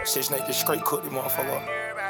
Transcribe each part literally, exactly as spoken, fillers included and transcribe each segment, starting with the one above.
Shit snake get straight cooked, this motherfucker.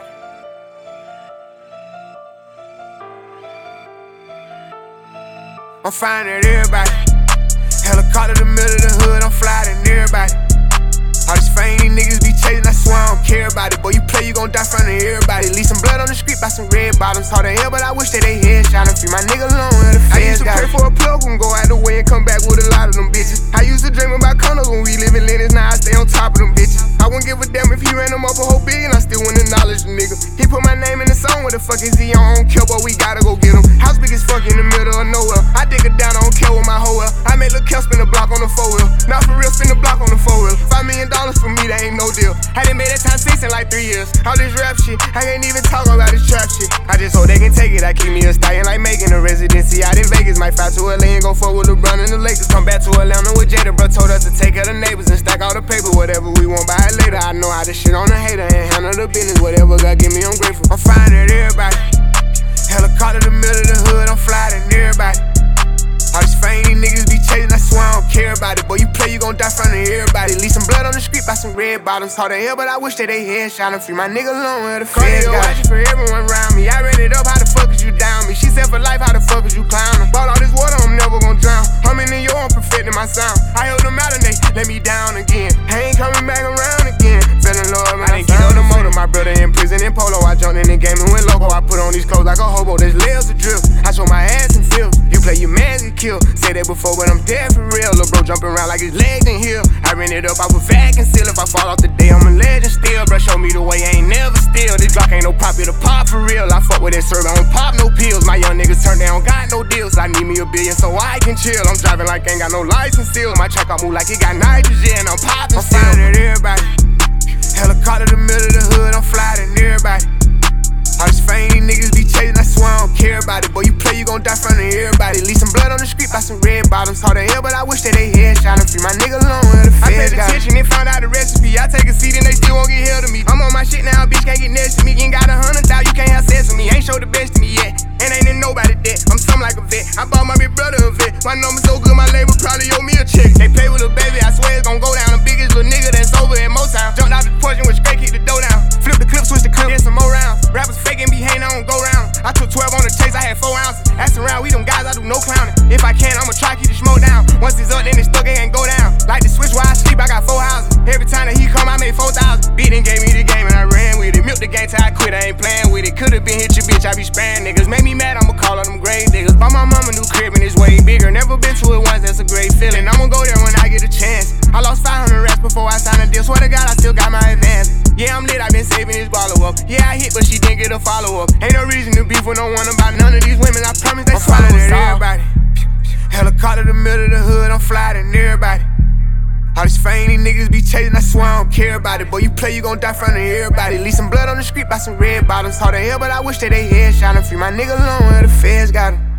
I'm flying at everybody. Helicopter in the middle of the hood, I'm flying at everybody. All this fame these niggas be chasing, I swear I don't care about it. Boy, you play, you gon' die front of everybody. Leave some blood on the street by some red bottoms. Hard to hell, but I wish that they headshot and free my nigga alone. The I used to pray for a plug, gon' go out the way and come back with a lot of them bitches. I used to dream about condos when we live in Lennox, now I stay on top of them bitches. I wouldn't give a damn if he ran them up a whole billion, I still wouldn't acknowledge the nigga. He put my name in the song, what the fuck is he on? I don't care, but we gotta go get him. House big as fuck in the middle of nowhere. I dig it down, I don't care with my hoe well. I made Lil' Kel spin the block on the four wheel. Not for real, spin the block on the four wheel. Five million dollars for me, that ain't no deal. I done made that time six in like three years. All this rap shit, I can't even talk about this trap shit. I just hope they can take it. I keep me a stallion like making a residency out in Vegas. Might fly to L A and go fuck with LeBron and the Lakers. Come back to Atlanta with Jada, bro. Told us to take care of the neighbors and stack all the paper. Whatever we want, buy it later. I know how to shit on the hater and handle the business. Whatever God give me, I'm grateful. I'm flying at everybody. Helicopter in the middle of the hood, I'm flying at everybody. All this fame these niggas be chasing, I swear I don't care about it. Boy, you play, you gon' die front of everybody. Leave some blood on the street by some red bottoms. Hard to hell, but I wish that they headshot and free my nigga alone where the feds got watching for everyone around me. I ran it up, how the fuck is you down me? She said for life, how the fuck is you clowning? Bought all this water, I'm never gon' drown. I'm in New York, I'm perfecting my sound. I held them out and they let me down again. I ain't coming back around again. Feeling low, man, I didn't get on the motor. My brother in prison in polo. I jumped in the game and went loco. I put on these clothes like a hobo. There's layers of drip. I show my ass and feel. You play, you man, get killed. Say that before, but I'm dead for real. Lil' bro jumping around like his legs in here. I ran it up, I was vac and seal. If I fall off the day, I'm a legend still. Bro, show me the way, I ain't never steal. This Glock ain't no pop, it'll pop for real. I fuck with that syrup, I don't pop no pills. My young niggas turn down, got no deals. I need me a billion so I can chill. I'm driving like ain't got no license still. My truck I move like it got nitrogen. I'm popping I'm still. I'm flying at everybody. Helicopter in the middle of the hood, I'm flying at everybody. All this fame these niggas be chasing, I swear I don't care about it. Boy, you play, you gon' die front of everybody. Leave some blood on the street by some red bottoms. Hard to hell, but I wish that they headshot and free my nigga alone where the feds got I paid attention and found out the recipe. I take a seat and they still won't get held to me. I'm on my shit now, bitch can't get next to me. You ain't got a hundred thousand, you can't have sex with me. Ain't show the best to me yet, and ain't in nobody debt. I'm something like a vet. I bought my big brother a vet. My number so good, my label probably owe me a check. They play with a baby, I swear it's gon' go down. The biggest little nigga that's over at Motown. Jumped out the porch and went straight, kick the dough down. Flip the clip, switch the clip, then some more rounds. Rappers faking, be hating, I don't go round. I took twelve on the chase, I had four ounces. Ask around, we them guys, I do no clowning. If I can, I'ma try keep the smoke down. Once it's up, then it's stuck, it ain't go down. Like the switch while I sleep, I got four houses. Every time that he come, I made four thousand. Beat and gave me the game and I ran with it. Milk the game till I quit, I ain't playing with it. Could've been hit your bitch, I be spraying niggas. Made me mad, I'ma call on them grave niggas. Bought my mama new crib and it's way bigger. Never been to it once, that's a great feeling. I'ma go there when I get a chance. I lost five hundred racks before I signed a deal. Swear to God, I still got my advance. Yeah, I'm lit, I been saving this follow up. Yeah, I hit, but she didn't get a follow up. Ain't no reason to beef with no one about none of these women. I promise they swallow at everybody. Helicopter in the middle of the hood, I'm flying at everybody. All this fame these niggas be chasing, I swear I don't care about it. Boy, you play, you gon' die front of everybody. Leave some blood on the street by some red bottoms. Hard to hell, but I wish that they headshot and free my nigga alone where the feds got him.